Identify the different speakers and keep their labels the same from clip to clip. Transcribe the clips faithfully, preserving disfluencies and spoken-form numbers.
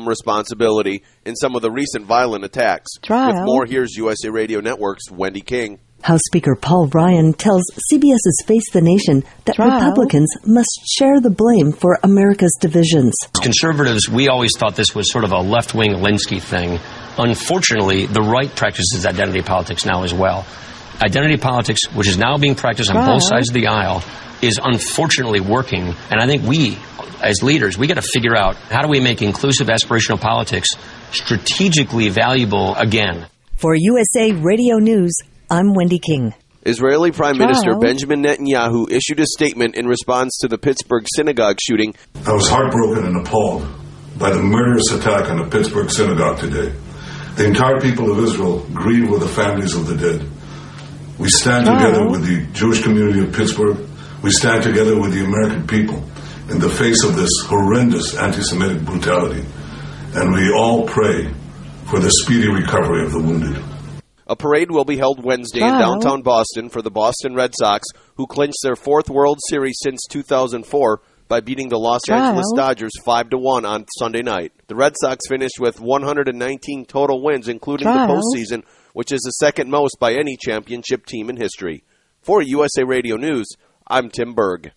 Speaker 1: some responsibility in some of the recent violent attacks.
Speaker 2: Trial.
Speaker 1: With more, here's U S A Radio Network's Wendy King.
Speaker 2: House Speaker Paul Ryan tells CBS's Face the Nation that
Speaker 3: Trial.
Speaker 2: Republicans must share the blame for America's divisions.
Speaker 4: Conservatives, we always thought this was sort of a left-wing Alinsky thing. Unfortunately, the right practices identity politics now as well. Identity politics, which is now being practiced on
Speaker 3: Trial.
Speaker 4: both sides of the aisle, is unfortunately working. And I think we, as leaders, we got to figure out how do we make inclusive aspirational politics strategically valuable again.
Speaker 2: For U S A Radio News, I'm Wendy King.
Speaker 1: Israeli Prime
Speaker 3: Trial.
Speaker 1: Minister Benjamin Netanyahu issued a statement in response to the Pittsburgh synagogue shooting.
Speaker 5: I was heartbroken and appalled by the murderous attack on the Pittsburgh synagogue today. The entire people of Israel grieve with the families of the dead. We stand
Speaker 3: Trial.
Speaker 5: together with the Jewish community of Pittsburgh. We stand together with the American people in the face of this horrendous anti-Semitic brutality. And we all pray for the speedy recovery of the wounded.
Speaker 1: A parade will be held Wednesday in
Speaker 3: Trial.
Speaker 1: downtown Boston for the Boston Red Sox, who clinched their fourth World Series since two thousand four by beating the Los
Speaker 3: Trial.
Speaker 1: Angeles Dodgers five to one on Sunday night. The Red Sox finished with one hundred nineteen total wins, including
Speaker 3: Trial.
Speaker 1: the postseason, which is the second most by any championship team in history. For U S A Radio News, I'm Tim Berg.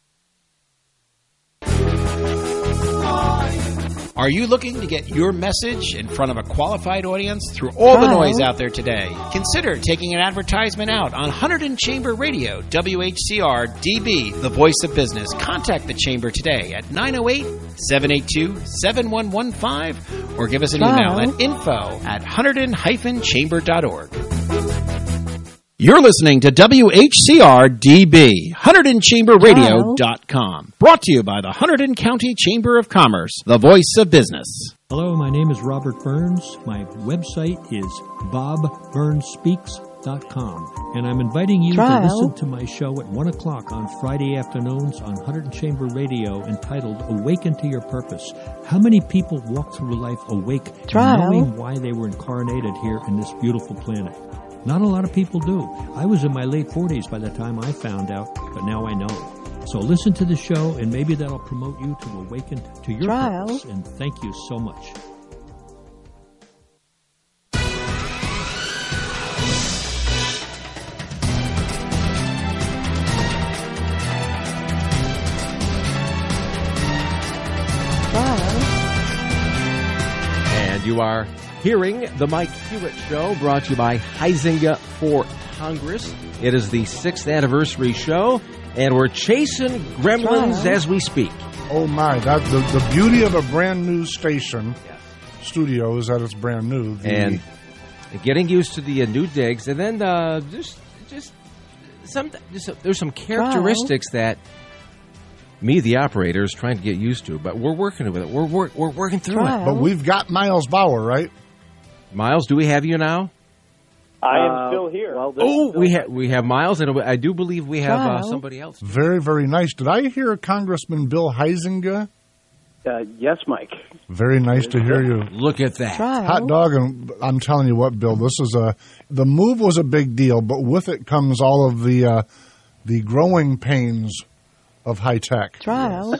Speaker 6: Are you looking to get your message in front of a qualified audience through all the
Speaker 3: Trial.
Speaker 6: noise out there today? Consider taking an advertisement out on Hunterdon Chamber Radio, W H C R D B, the voice of business. Contact the Chamber today at nine oh eight, seven eight two, seven one one five or give us an
Speaker 3: Trial.
Speaker 6: email at info at hunterdon dash chamber dot org. You're listening to W H C R D B, Hunterdon Chamber Radio dot com. Brought to you by the Hunterdon County Chamber of Commerce, the voice of business.
Speaker 7: Hello, my name is Robert Burns. My website is bob burns speaks dot com. And I'm inviting you
Speaker 3: Trial.
Speaker 7: to listen to my show at one o'clock on Friday afternoons on Hunterdon Chamber Radio entitled Awaken to Your Purpose. How many people walk through life awake,
Speaker 3: Trial.
Speaker 7: knowing why they were incarnated here in this beautiful planet? Not a lot of people do. I was in my late forties by the time I found out, but now I know. So listen to the show, and maybe that'll promote you to awaken to your
Speaker 3: Trial.
Speaker 7: purpose. And thank you so much.
Speaker 8: And you are hearing the Mike Hewitt Show, brought to you by Huizenga for Congress. It is the sixth anniversary show, and we're chasing gremlins
Speaker 3: Trial.
Speaker 8: as we speak.
Speaker 9: Oh my! That the, the beauty of a brand new station studio is that it's brand new. The,
Speaker 8: And getting used to the uh, new digs, and then uh, just just some just, there's some characteristics that me, the operator, is trying to get used to, but we're working with it. We're we're, we're working through
Speaker 3: Trial.
Speaker 8: it.
Speaker 9: but we've got Miles Bauer, right?
Speaker 8: Miles, do we have you now?
Speaker 10: I am
Speaker 11: Uh,
Speaker 10: still here.
Speaker 11: Well, this
Speaker 8: Oh,
Speaker 11: is
Speaker 8: we have we have Miles, and I do believe we have uh,
Speaker 3: Trial.
Speaker 8: somebody else.
Speaker 9: Very, very nice. Did I hear Congressman Bill Huizenga?
Speaker 11: uh, yes, Mike.
Speaker 9: Very nice to hear you.
Speaker 8: Look at that.
Speaker 3: Trial.
Speaker 9: Hot dog, and I'm telling you what, Bill, this is a the move was a big deal, but with it comes all of the uh, the growing pains of high tech.
Speaker 3: Trial.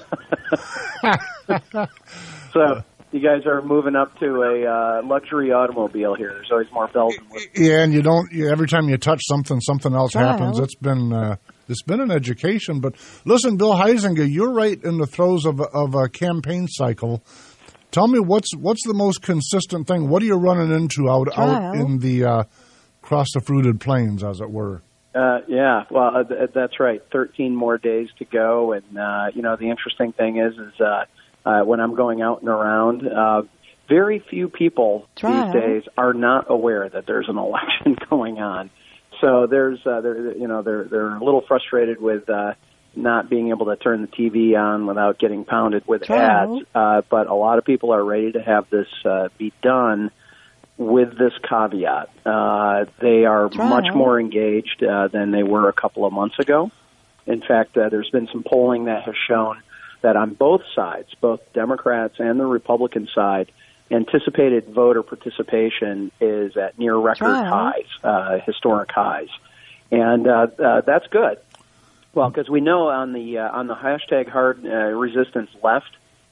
Speaker 11: So you guys are moving up to a uh, luxury automobile here. There's always more bells and whistles.
Speaker 9: Yeah, and you don't. You, every time you touch something, something else
Speaker 3: Trial.
Speaker 9: happens. It's been uh, it's been an education. But listen, Bill Huizenga, you're right in the throes of a, of a campaign cycle. Tell me what's what's the most consistent thing? What are you running into out out
Speaker 3: Trial.
Speaker 9: in the uh, across the fruited plains, as it were?
Speaker 11: Uh, yeah, well, uh, th- that's right. Thirteen more days to go, and uh, you know the interesting thing is, is uh, uh, when I'm going out and around, uh, very few people
Speaker 3: Trial.
Speaker 11: these days are not aware that there's an election going on. So there's, uh, they're, you know, they're they're a little frustrated with uh, not being able to turn the T V on without getting pounded with
Speaker 3: Trial.
Speaker 11: ads. Uh, but a lot of people are ready to have this uh, be done. With this caveat, uh, they are
Speaker 3: Trial.
Speaker 11: much more engaged uh, than they were a couple of months ago. In fact, uh, there's been some polling that has shown that on both sides, both Democrats and the Republican side, anticipated voter participation is at near record
Speaker 3: Trial.
Speaker 11: highs, uh, historic highs, and uh, uh, that's good. Well, because we know on the uh, on the hashtag hard uh, resistance left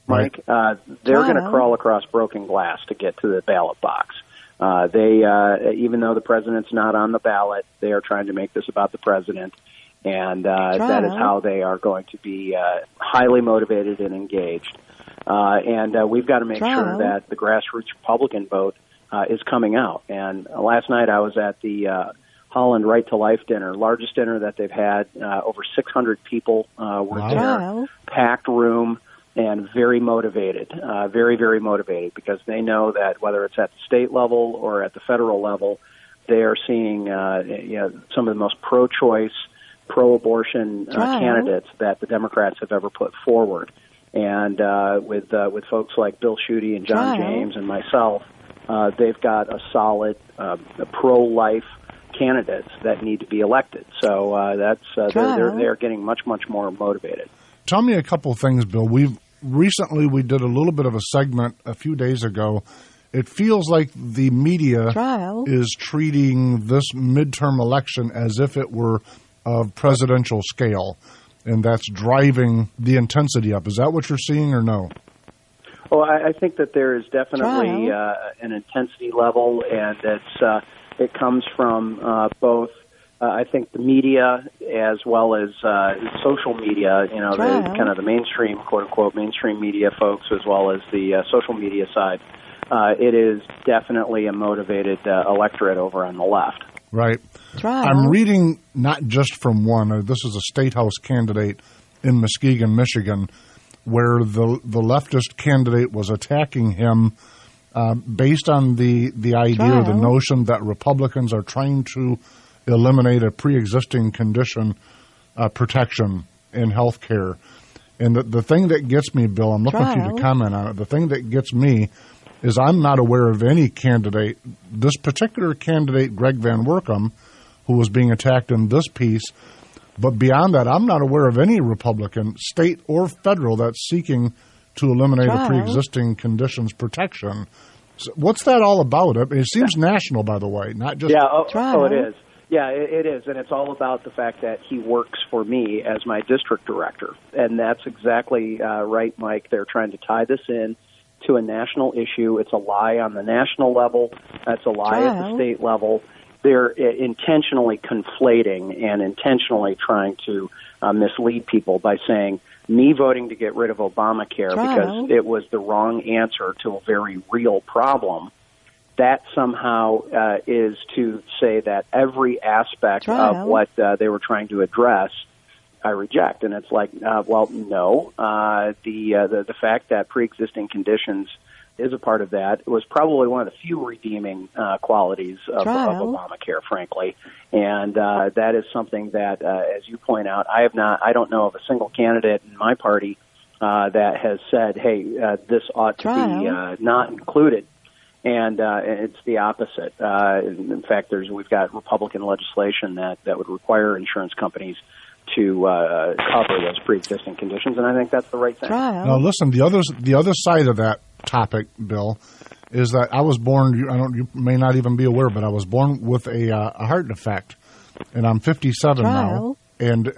Speaker 11: Mike, uh, they're going to crawl across broken glass to get to the ballot box. Uh, they, uh, even though the president's not on the ballot, they are trying to make this about the president, and uh, that is how they are going to be uh, highly motivated and engaged. Uh, and uh, we've got to make sure that the grassroots Republican vote uh, is coming out. And uh, last night I was at the uh, Holland Right to Life dinner, largest dinner that they've had. Uh, over six hundred people uh, were
Speaker 9: Wow.
Speaker 11: there, packed room, and very motivated, uh, very, very motivated, because they know that whether it's at the state level or at the federal level, they are seeing uh, you know, some of the most pro-choice, pro-abortion uh, candidates that the Democrats have ever put forward. And uh, with uh, with folks like Bill Schuette and John James and myself, uh, they've got a solid uh, pro-life candidates that need to be elected. So uh, that's uh, they're, they're they're getting much much more motivated.
Speaker 9: Tell me a couple of things, Bill. We've recently we did a little bit of a segment a few days ago. It feels like the media
Speaker 2: Trial.
Speaker 9: is treating this midterm election as if it were of presidential scale, and that's driving the intensity up. Is that what you're seeing, or no?
Speaker 11: Well, I, I think that there is definitely uh, an intensity level, and it's uh, it comes from uh, both. Uh, I think the media, as well as uh, social media, you know, the, kind of the mainstream, quote unquote, mainstream media folks, as well as the uh, social media side. Uh, it is definitely a motivated uh, electorate over on the left.
Speaker 9: Right. I'm reading not just from one. Uh, this is a state house candidate in Muskegon, Michigan, where the the leftist candidate was attacking him uh, based on the the idea, the notion that Republicans are trying to eliminate a pre-existing condition uh, protection in health care. And the, the thing that gets me, Bill, I'm looking for you to comment on it. The thing that gets me is I'm not aware of any candidate, this particular candidate, Greg Van Workum, who was being attacked in this piece. But beyond that, I'm not aware of any Republican, state or federal, that's seeking to eliminate Trial. a pre-existing conditions protection. So what's that all about? I mean, it seems national, by the way, not just...
Speaker 11: Yeah, oh, oh it is. Yeah, it, it is, and it's all about the fact that he works for me as my district director. And that's exactly uh, right, Mike. They're trying to tie this in to a national issue. It's a lie on the national level. That's a lie Trial. at the state level. They're intentionally conflating and intentionally trying to uh, mislead people by saying me voting to get rid of Obamacare Trial. because it was the wrong answer to a very real problem. That somehow uh, is to say that every aspect Trial. of what uh, they were trying to address, I reject. And it's like, uh, well, no. Uh, the, uh, the the fact that pre-existing conditions is a part of that. It was probably one of the few redeeming uh, qualities of, of Obamacare, frankly. And uh, that is something that, uh, as you point out, I have not. I don't know of a single candidate in my party uh, that has said, "Hey, uh, this ought Trial. to be uh, not included." And uh, it's the opposite. Uh, in fact, there's we've got Republican legislation that, that would require insurance companies to uh, cover those pre-existing conditions, and I think that's the right thing.
Speaker 9: Now, listen, the other the other side of that topic, Bill, is that I was born. I don't. You may not even be aware, but I was born with a, uh, a heart defect, and I'm fifty-seven Trial. now. And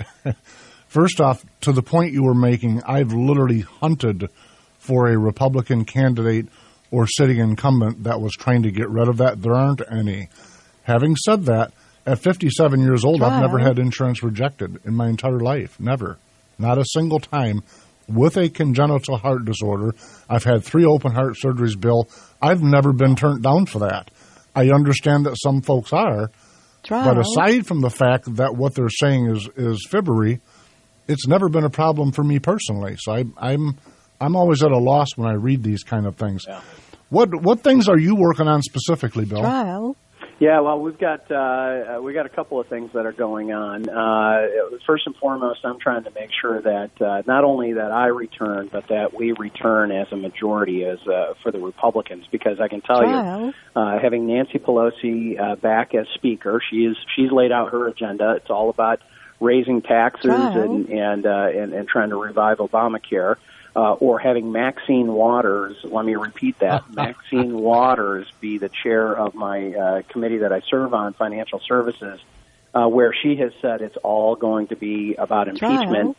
Speaker 9: first off, to the point you were making, I've literally hunted for a Republican candidate or sitting incumbent that was trying to get rid of that. There aren't any. Having said that, at fifty-seven years old, Trial. I've never had insurance rejected in my entire life. Never. Not a single time. With a congenital heart disorder, I've had three open heart surgeries, Bill. I've never been turned down for that. I understand that some folks are. Trial. But aside from the fact that what they're saying is, is fibbery, it's never been a problem for me personally. So I, I'm I'm always at a loss when I read these kind of things. Yeah. What what things are you working on specifically, Bill?
Speaker 2: Trial.
Speaker 11: Yeah, well, we've got uh, we got a couple of things that are going on. Uh, first and foremost, I'm trying to make sure that uh, not only that I return, but that we return as a majority as uh, for the Republicans. Because I can tell Trial. you, uh, having Nancy Pelosi uh, back as Speaker, she is she's laid out her agenda. It's all about raising taxes and and, uh, and and trying to revive Obamacare. Uh, or having Maxine Waters, let me repeat that, Maxine Waters be the chair of my uh, committee that I serve on, Financial Services, uh, where she has said it's all going to be about impeachment.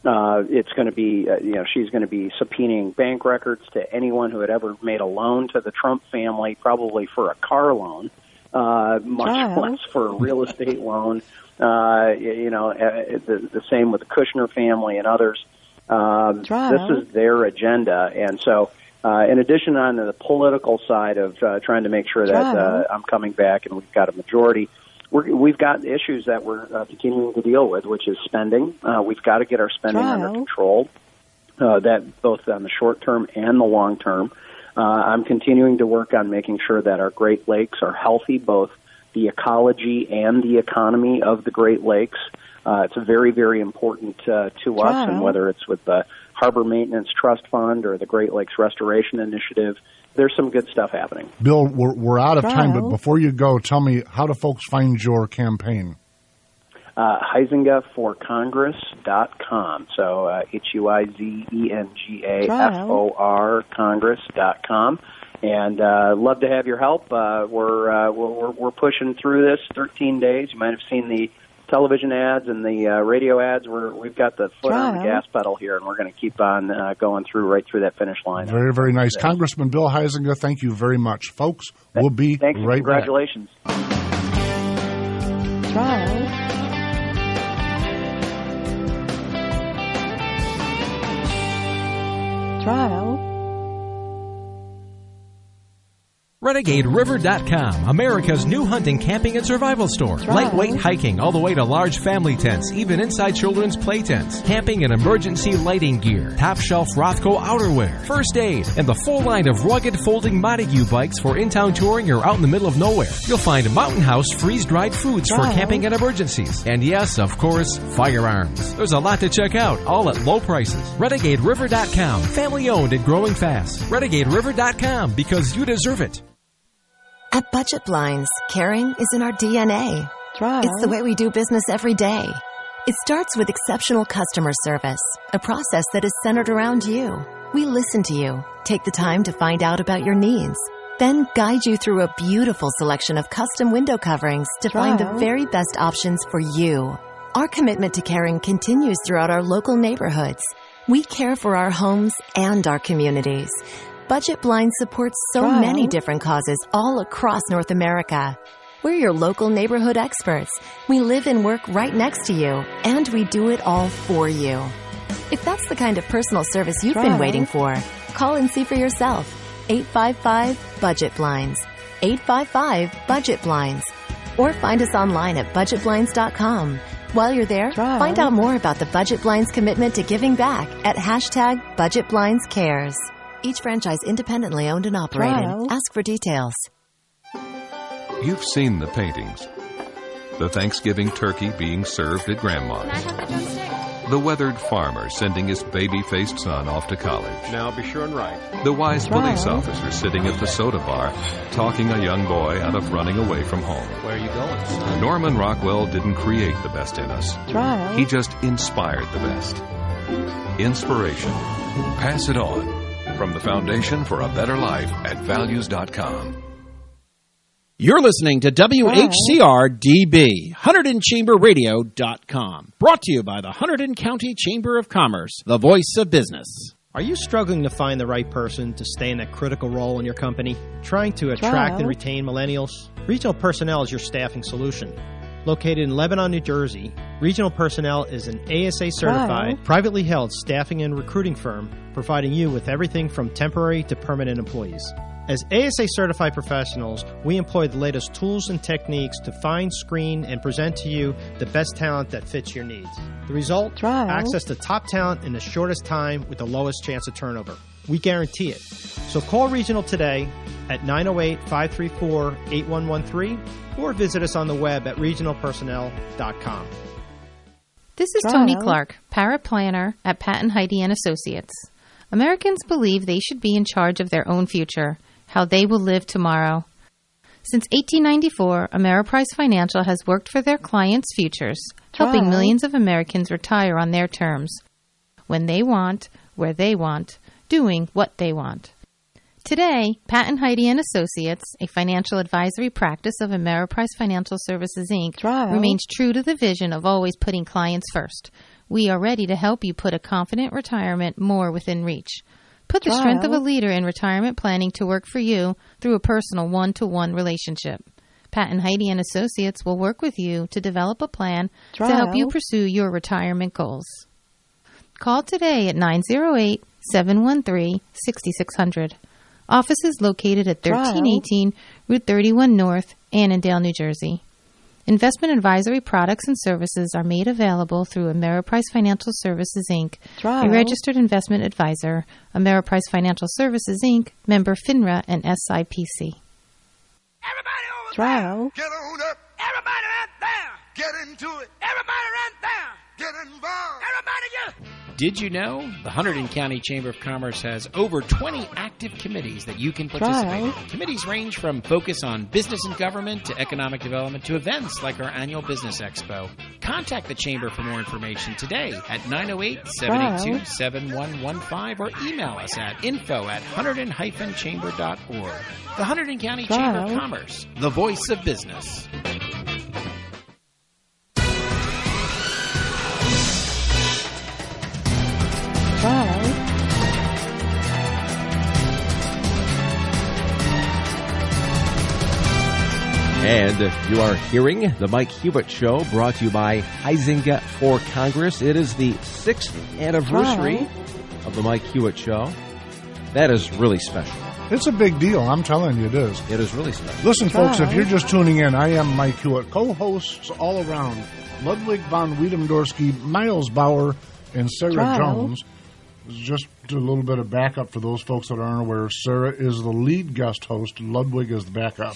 Speaker 11: Uh, it's going to be, uh, you know, she's going to be subpoenaing bank records to anyone who had ever made a loan to the Trump family, probably for a car loan, uh, much
Speaker 2: Wow.
Speaker 11: less for a real estate loan. Uh, you know, uh, the, the same with the Kushner family and others. Um,
Speaker 2: Trial.
Speaker 11: this is their agenda, and so. Uh, in addition, on the political side of uh, trying to make sure that uh, I'm coming back and we've got a majority, we're, we've got issues that we're uh, continuing to deal with, which is spending. Uh, we've got to get our spending
Speaker 2: Trial.
Speaker 11: under control, uh, that both on the short term and the long term. Uh, I'm continuing to work on making sure that our Great Lakes are healthy, both the ecology and the economy of the Great Lakes. Uh, it's very, very important uh, to us,
Speaker 2: Trial.
Speaker 11: and whether it's with the Harbor Maintenance Trust Fund or the Great Lakes Restoration Initiative, there's some good stuff happening.
Speaker 9: Bill, we're, we're out of time, but
Speaker 2: Trial.
Speaker 9: before you go, tell me, how do folks find your campaign?
Speaker 11: Uh, Huizenga for Congress dot com. So uh, H U I Z E N G A F O R Congress dot com. And uh, love to have your help. Uh, we're, uh, we're we're pushing through this thirteen days. You might have seen the television ads and the uh, radio ads. We're, we've got the foot on the
Speaker 2: Trial.
Speaker 11: gas pedal here, and we're going to keep on uh, going through right through that finish line.
Speaker 9: Very, very nice. Congressman Bill Huizenga, thank you very much. Folks, we'll be
Speaker 11: Thank you.
Speaker 9: right back.
Speaker 11: Congratulations.
Speaker 2: Trial. Trial.
Speaker 3: Renegade River dot com, America's new hunting, camping, and survival store.
Speaker 2: Trial.
Speaker 3: Lightweight hiking all the way to large family tents, even inside children's play tents. Camping and emergency lighting gear. Top shelf Rothko outerwear. First aid. And the full line of rugged folding Montague bikes for in-town touring or out in the middle of nowhere. You'll find Mountain House freeze-dried foods
Speaker 2: Trial.
Speaker 3: for camping and emergencies. And yes, of course, firearms. There's a lot to check out, all at low prices. Renegade River dot com, family owned and growing fast. Renegade River dot com, because you deserve it.
Speaker 10: At Budget Blinds, caring is in our D N A.
Speaker 2: Trial.
Speaker 10: It's the way we do business every day. It starts with exceptional customer service, a process that is centered around you. We listen to you, take the time to find out about your needs, then guide you through a beautiful selection of custom window coverings to find the
Speaker 2: Trial.
Speaker 10: very best options for you. Our commitment to caring continues throughout our local neighborhoods. We care for our homes and our communities. Budget Blinds supports so
Speaker 2: Trial.
Speaker 10: many different causes all across North America. We're your local neighborhood experts. We live and work right next to you, and we do it all for you. If that's the kind of personal service you've
Speaker 2: Trial.
Speaker 10: been waiting for, call and see for yourself. eight five five budget blinds. eight five five budget blinds. Or find us online at budget blinds dot com. While you're there,
Speaker 2: Trial.
Speaker 10: find out more about the Budget Blinds commitment to giving back at hashtag Budget Blinds Cares. Each franchise independently owned and operated.
Speaker 2: Trial.
Speaker 10: Ask for details.
Speaker 12: You've seen the paintings. The Thanksgiving turkey being served at Grandma's. The weathered farmer sending his baby-faced son off to college.
Speaker 13: Now be sure and write.
Speaker 12: The wise
Speaker 2: Trial.
Speaker 12: police officer sitting at the soda bar, talking a young boy out of running away from home.
Speaker 13: Where are you going, son?
Speaker 12: Norman Rockwell didn't create the best in us.
Speaker 2: Trial.
Speaker 12: He just inspired the best. Inspiration. Pass it on. From the Foundation for a Better Life at values dot com.
Speaker 6: You're listening to W H C R D B, Hunterdon Chamber Radio dot com. Brought to you by the Hunterdon County Chamber of Commerce, the voice of business.
Speaker 14: Are you struggling to find the right person to stay in a critical role in your company? Trying to attract
Speaker 2: Trial.
Speaker 14: and retain millennials? Regional Personnel is your staffing solution. Located in Lebanon, New Jersey, Regional Personnel is an A S A-certified,
Speaker 2: Trial.
Speaker 14: privately held staffing and recruiting firm providing you with everything from temporary to permanent employees. As A S A-certified professionals, we employ the latest tools and techniques to find, screen, and present to you the best talent that fits your needs. The result?
Speaker 2: Trial.
Speaker 14: Access to top talent in the shortest time with the lowest chance of turnover. We guarantee it. So call Regional today at nine oh eight, five three four, eight one one three or visit us on the web at regional personnel dot com.
Speaker 15: This is
Speaker 2: Trial.
Speaker 15: Tony Clark, paraplanner at Patton Heidi and Associates. Americans believe they should be in charge of their own future, how they will live tomorrow. Since eighteen ninety-four, Ameriprise Financial has worked for their clients' futures, helping
Speaker 2: Trial.
Speaker 15: millions of Americans retire on their terms, when they want, where they want, doing what they want. Today, Patton Heidi and Associates, a financial advisory practice of Ameriprise Financial Services, Incorporated,
Speaker 2: Trial.
Speaker 15: remains true to the vision of always putting clients first. We are ready to help you put a confident retirement more within reach. Put the
Speaker 2: Trial.
Speaker 15: strength of a leader in retirement planning to work for you through a personal one-to-one relationship. Pat and Heidi and Associates will work with you to develop a plan
Speaker 2: Trial.
Speaker 15: to help you pursue your retirement goals. Call today at nine oh eight, seven one three, six six zero zero. Office is located at thirteen eighteen Route thirty-one North, Annandale, New Jersey. Investment advisory products and services are made available through Ameriprise Financial Services, Incorporated,
Speaker 2: Trial.
Speaker 15: a registered investment advisor. Ameriprise Financial Services, Incorporated, member FINRA and S I P C.
Speaker 2: Trial.
Speaker 16: Get on up. Everybody right there. Get into it. Everybody right there. Get involved. Everybody get.
Speaker 6: Did you know the Hunterdon County Chamber of Commerce has over twenty active committees that you can participate in?
Speaker 2: Trial.
Speaker 6: Committees range from focus on business and government to economic development to events like our annual Business Expo. Contact the Chamber for more information today at nine oh eight, seven eight two, seven one one five or email us at info at hunterdon dash chamber dot org. The Hunterdon County Chamber of
Speaker 2: Trial.
Speaker 6: Commerce, the voice of business.
Speaker 2: Trial.
Speaker 8: And you are hearing the Mike Hewitt Show, brought to you by Huizenga for Congress. It is the sixth anniversary
Speaker 2: Wow.
Speaker 8: of the Mike Hewitt Show. That is really special.
Speaker 9: It's a big deal. I'm telling you, it is.
Speaker 8: It is really special.
Speaker 9: Listen, folks, if
Speaker 2: Wow.
Speaker 9: you're just tuning in, I am Mike Hewitt. Co-hosts all around, Ludwig von Wiedemdorski, Miles Bauer, and Sarah
Speaker 2: Wow.
Speaker 9: Jones. Just do a little bit of backup for those folks that aren't aware. Sarah is the lead guest host. Ludwig is the backup.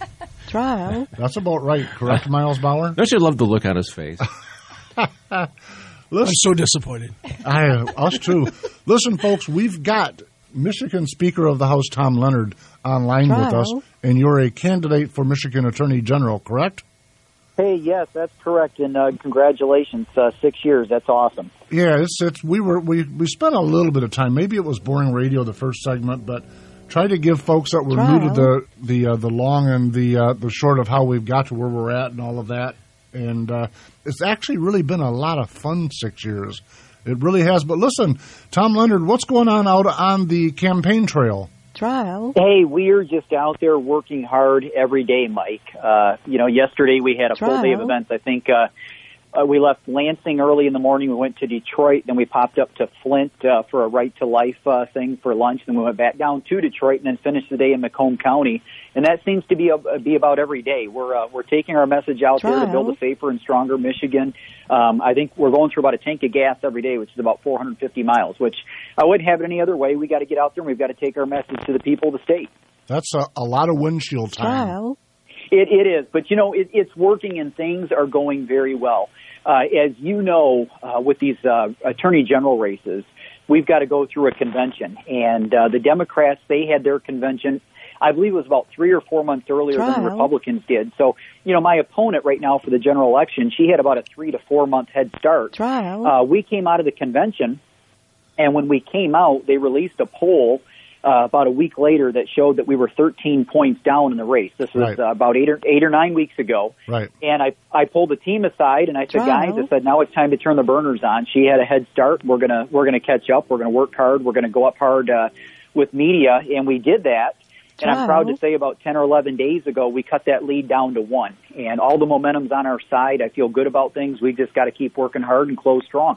Speaker 2: Trial.
Speaker 9: That's about right, correct, Miles Bauer?
Speaker 8: Don't you love the look on his face?
Speaker 9: Listen,
Speaker 17: I'm so disappointed.
Speaker 9: I, us too. Listen, folks, we've got Michigan Speaker of the House Tom Leonard online with
Speaker 2: Trial.
Speaker 9: us, and you're a candidate for Michigan Attorney General, correct?
Speaker 18: Hey, yes, that's correct, and uh, congratulations, uh, six years. That's awesome.
Speaker 9: Yeah, it's it's we were we we spent a little bit of time. Maybe it was boring radio the first segment, but try to give folks that were
Speaker 2: Trial.
Speaker 9: new to the the uh, the long and the uh, the short of how we've got to where we're at and all of that. And uh, it's actually really been a lot of fun six years. It really has. But listen, Tom Leonard, what's going on out on the campaign trail?
Speaker 2: Trial.
Speaker 18: Hey, we're just out there working hard every day, Mike. Uh, you know, yesterday we had a full day of
Speaker 2: Trial.
Speaker 18: events. I think uh, uh, we left Lansing early in the morning. We went to Detroit, then we popped up to Flint uh, for a Right to Life uh, thing for lunch. Then we went back down to Detroit and then finished the day in Macomb County. And that seems to be a, be about every day. We're uh, we're taking our message out there to
Speaker 2: Trial.
Speaker 18: build a safer and stronger Michigan. Um, I think we're going through about a tank of gas every day, which is about four hundred fifty miles, which I wouldn't have it any other way. We got to get out there and we've got to take our message to the people of the state.
Speaker 9: That's a, a lot of windshield time.
Speaker 2: Trial.
Speaker 18: It, it is, but you know, it, it's working and things are going very well. Uh, as you know, uh, with these uh, attorney general races, we've got to go through a convention, and uh, the Democrats, they had their convention. I believe it was about three or four months earlier than the
Speaker 2: Trial.
Speaker 18: Republicans did. So, you know, my opponent right now for the general election, she had about a three to four month head start.
Speaker 2: Trial.
Speaker 18: Uh, we came out of the convention, and when we came out, they released a poll uh, about a week later that showed that we were thirteen points down in the race. This was
Speaker 9: Right.
Speaker 18: uh, about eight or eight or nine weeks ago.
Speaker 9: Right.
Speaker 18: And I, I pulled the team aside and I said,
Speaker 2: Trial.
Speaker 18: guys, I said, now it's time to turn the burners on. She had a head start. We're gonna we're gonna catch up. We're gonna work hard. We're gonna go up hard uh, with media, and we did that. And I'm proud to say about ten or eleven days ago, we cut that lead down to one. And all the momentum's on our side. I feel good about things. We've just got to keep working hard and close strong.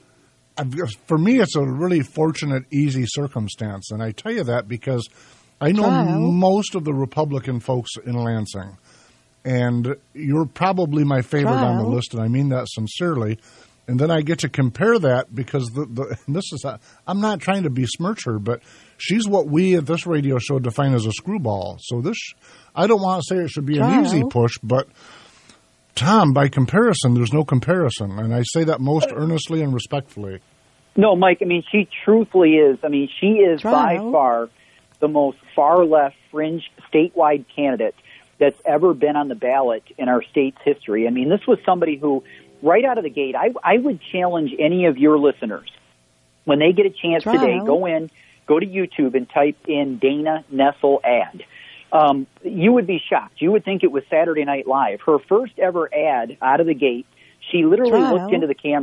Speaker 9: I've- For me, it's a really fortunate, easy circumstance. And I tell you that because I know
Speaker 2: Trial.
Speaker 9: most of the Republican folks in Lansing. And you're probably my favorite on the
Speaker 2: Trial.
Speaker 9: list, and I mean that sincerely. And then I get to compare that because the, the and this is a, I'm not trying to besmirch her, but she's what we at this radio show define as a screwball. So this, I don't want to say it should be an
Speaker 2: Trial.
Speaker 9: easy push, but Tom, by comparison, there's no comparison, and I say that most earnestly and respectfully.
Speaker 18: No, Mike, I mean, she truthfully is. I mean, she is by
Speaker 2: Trial.
Speaker 18: far the most far-left fringe statewide candidate that's ever been on the ballot in our state's history. I mean, this was somebody who, right out of the gate, I, I would challenge any of your listeners, when they get a chance
Speaker 2: Trial.
Speaker 18: today, go in, go to YouTube and type in Dana Nessel ad. Um, you would be shocked. You would think it was Saturday Night Live. Her first ever ad out of the gate, she literally
Speaker 2: Trial.
Speaker 18: looked into the camera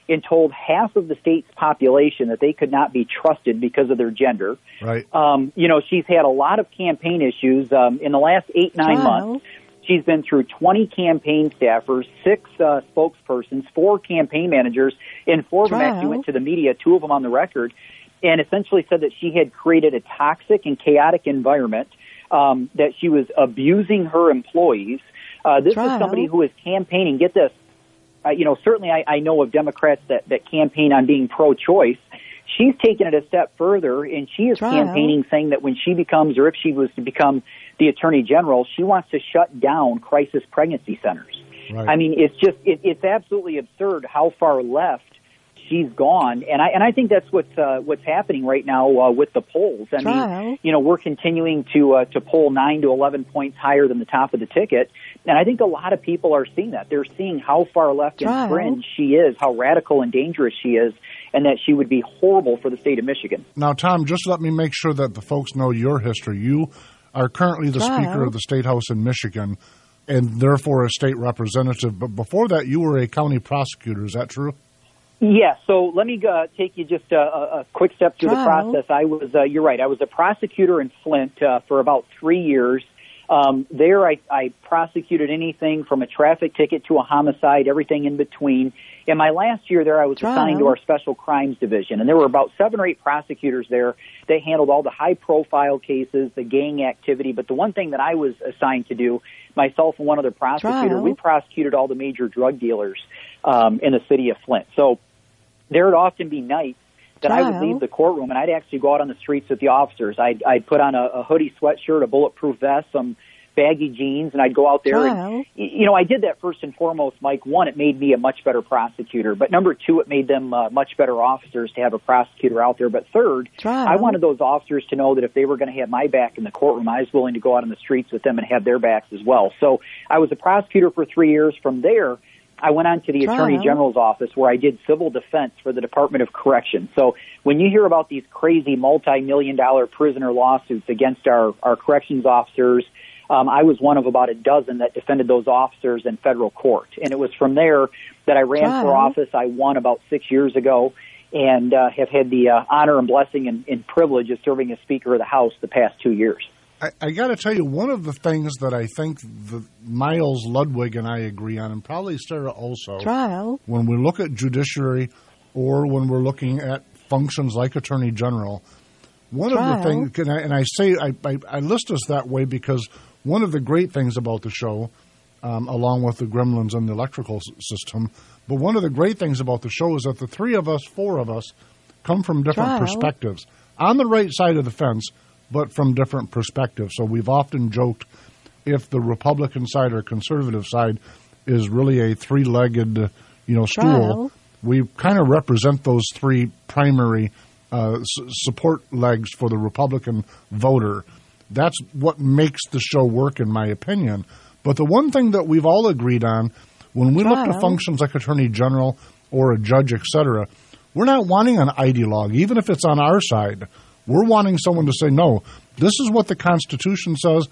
Speaker 18: and told half of the state's population that they could not be trusted because of their gender.
Speaker 9: Right.
Speaker 18: Um, you know, she's had a lot of campaign issues um, in the last eight, nine
Speaker 2: Wow.
Speaker 18: months. She's been through twenty campaign staffers, six uh, spokespersons, four campaign managers, and four of them actually went to the media, two of them on the record, and essentially said that she had created a toxic and chaotic environment, um, that she was abusing her employees. Uh, this
Speaker 2: Trial.
Speaker 18: is somebody who is campaigning, get this, uh, you know, certainly I, I know of Democrats that, that campaign on being pro-choice. She's taken it a step further, and she is
Speaker 2: Trial.
Speaker 18: campaigning saying that when she becomes, or if she was to become the Attorney General, she wants to shut down crisis pregnancy centers.
Speaker 9: Right.
Speaker 18: I mean, it's just, it, it's absolutely absurd how far left she's gone, and I and I think that's what's uh, what's happening right now uh, with the polls. I
Speaker 2: Trial.
Speaker 18: mean, you know, we're continuing to uh, to poll nine to eleven points higher than the top of the ticket, and I think a lot of people are seeing that. They're seeing how far left
Speaker 2: Trial.
Speaker 18: and fringe she is, how radical and dangerous she is, and that she would be horrible for the state of Michigan.
Speaker 9: Now, Tom, just let me make sure that the folks know your history. You are currently the
Speaker 2: Trial.
Speaker 9: Speaker of the State House in Michigan, and therefore a state representative. But before that, you were a county prosecutor. Is that true?
Speaker 18: Yeah, so let me uh, take you just a, a quick step through
Speaker 2: Trial.
Speaker 18: the process. I was, uh, you're right, I was a prosecutor in Flint uh, for about three years. Um, there I, I prosecuted anything from a traffic ticket to a homicide, everything in between. In my last year there, I was
Speaker 2: Trial.
Speaker 18: assigned to our Special Crimes Division, and there were about seven or eight prosecutors there. They handled all the high-profile cases, the gang activity, but the one thing that I was assigned to do, myself and one other prosecutor,
Speaker 2: Trial.
Speaker 18: we prosecuted all the major drug dealers um, in the city of Flint. So there would often be nights that I would
Speaker 2: Trial.
Speaker 18: leave the courtroom and I'd actually go out on the streets with the officers. I'd, I'd put on a, a hoodie sweatshirt, a bulletproof vest, some baggy jeans, and I'd go out there.
Speaker 2: Trial.
Speaker 18: And, you know, I did that first and foremost, Mike. One, it made me a much better prosecutor. But number two, it made them uh, much better officers to have a prosecutor out there. But third,
Speaker 2: Trial.
Speaker 18: I wanted those officers to know that if they were going to have my back in the courtroom, I was willing to go out on the streets with them and have their backs as well. So I was a prosecutor for three years. From there, I went on to the
Speaker 2: Trial.
Speaker 18: Attorney General's office where I did civil defense for the Department of Correction. So when you hear about these crazy multi-million dollar prisoner lawsuits against our, our corrections officers, um, I was one of about a dozen that defended those officers in federal court. And it was from there that I ran
Speaker 2: Trial.
Speaker 18: for office. I won about six years ago and uh, have had the uh, honor and blessing and, and privilege of serving as Speaker of the House the past two years.
Speaker 9: I, I got to tell you, one of the things that I think the Miles Ludwig and I agree on, and probably Sarah also,
Speaker 2: Trial.
Speaker 9: when we look at judiciary or when we're looking at functions like Attorney General, one
Speaker 2: Trial.
Speaker 9: of the things, and I, and I say I, I, I list us that way because one of the great things about the show, um, along with the gremlins and the electrical s- system, but one of the great things about the show is that the three of us, four of us, come from different
Speaker 2: Trial.
Speaker 9: perspectives. On the right side of the fence, but from different perspectives. So we've often joked if the Republican side or conservative side is really a three-legged, uh, you know, stool,
Speaker 2: Trial.
Speaker 9: we kind of represent those three primary uh, s- support legs for the Republican voter. That's what makes the show work, in my opinion. But the one thing that we've all agreed on, when we look to
Speaker 2: Trial.
Speaker 9: functions like Attorney General or a judge, et cetera, we're not wanting an ideologue, even if it's on our side. We're wanting someone to say, no, this is what the Constitution says.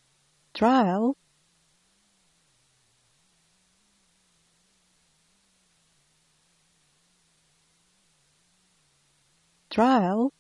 Speaker 2: Trial. Trial.